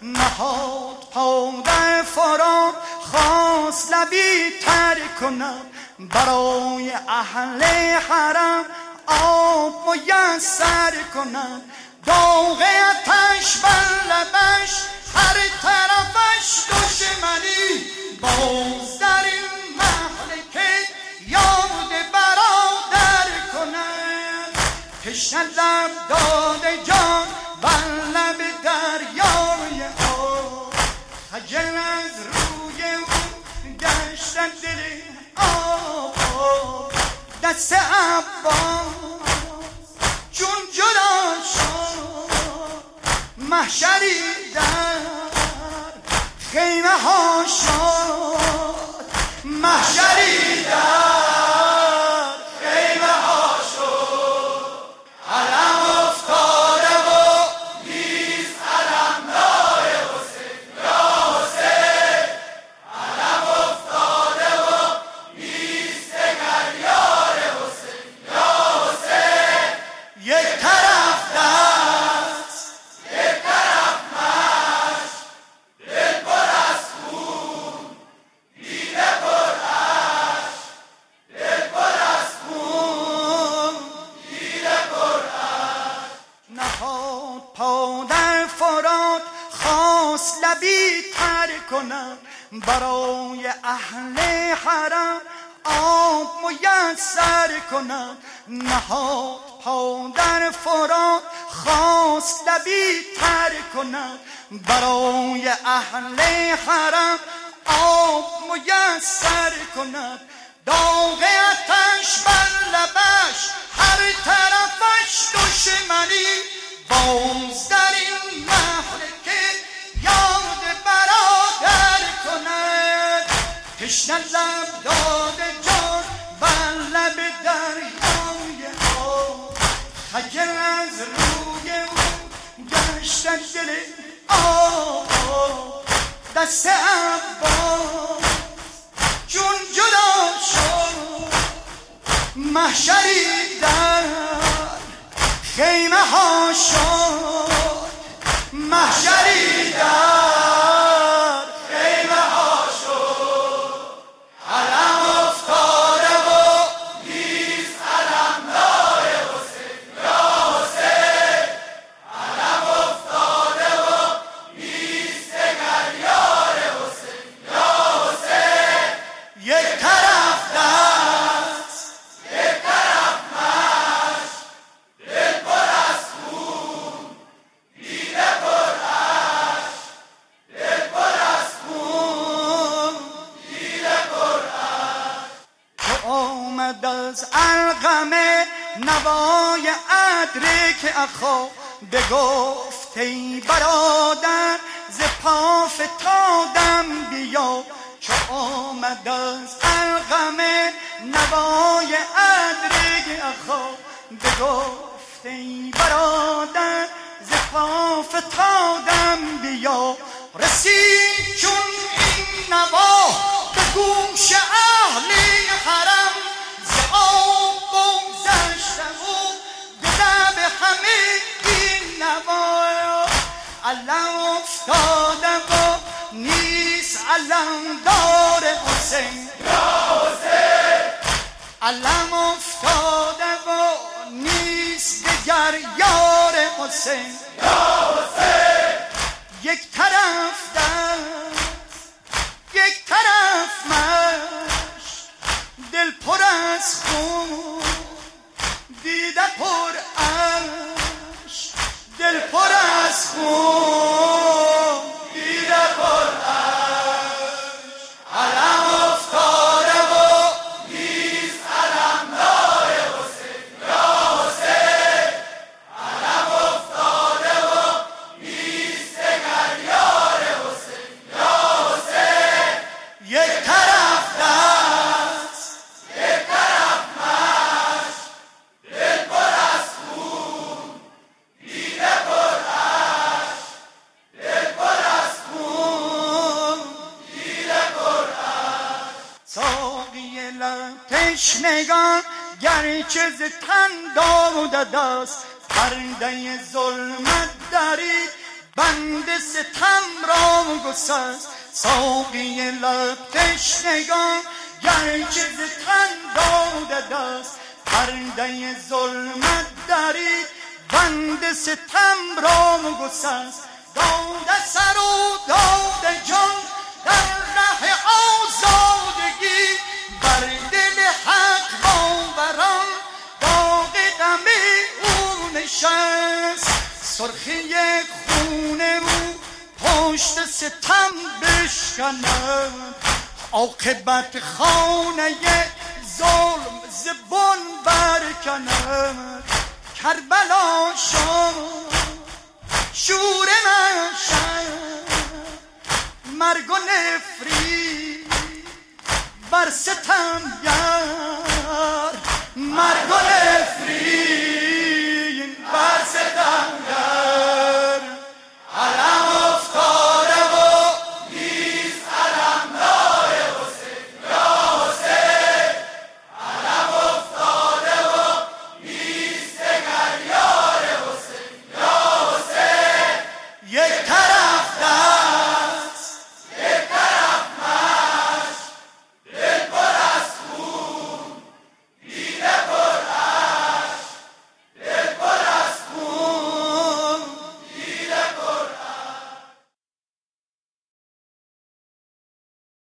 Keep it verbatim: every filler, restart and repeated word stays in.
نهاد پا در فرات خواست لبی تر کند برای اهل حرم آب میسر کند داغ آتش بر لبش هر طرفش دشمنی باز در این مهلکه یاد برادر کند تشنه لب داده جان بر لب دریای آب خجل از روی او گشتن دل آب دست عباس چون جدا شد محشری در خیمه ها شد محشری در خیمه ها شد علم افتاده و نیست علم دار حسین یا حسین علم افتاده و نیست دگر یار حسین یا حسین یک طرف دست یک طرف مشت دل پر از خون دیده پر عشق دل پر از خون دیده پر عشق نهاد پا در فرات خواست لبی تر کند برای اهل حرم آب میسر کند نهاد پا در فرات خواست لبی تر کند برای اهل حرم آب میسر کند داغ آتش بر لبش هر طرفش دشمنی باز در این مهلکه یاد برادر کند تشنه لب داده جان بر لب دریای آب خجل از روی او گشتن دل آب دست عباس چون جدا شد محشری در خیمه ها شد محشری در خیمه ها شد علم افتاده و نیست علم دار حسین یا حسین علم افتاده و نیست دگر یار حسین یا حسین یک طرف دست یک طرف مشت دل پر از خون دیده پر عشق دل پر از خون دیده پر عشق تو آمد از القمه نوای ادرک اخا بگفت ای برادر ز پا فتادم بیا چو آمد از القمه نوای ادرک اخا بگفت ای برادر ز پا فتادم بیا رسید چون این نوا به گوش اهلی حرم ز آب بگذشتم و به لب همه این نوا علم افتاده و نیست علم دار حسین یا حسین علم افتاده و نیست دگر یار حسین یا حسین یک طرف دست یک طرف مشت دل پر از خون دیده پر عشق دل پر از خون دیده پر عشق علم افتاده و نیست علم دار حسین یا حسین علم افتاده و نیست دگر یار حسین یا حسین یک طرف دست یک طرف مشت دل پر از خون دیده پر عشق دل پر از خون دیده پر عشق ساقی لب تشنگان گرچه ز تن داده دست پرده ظلمت درید بند ستم گسست ساقی لب تشنگان گرچه ز تن داده دست پرده ظلمت درید بند ستم را گسست داده سر و داده جان در ره آزادگی بر دل حق باوران داغ غم او نشست سرخی خون رو پشت ستم بشکند عاقبت خانه ظلم زبان برکند کربلا شد شور نشد مرگ و نفرین بر ستمگر مرگ و نفرین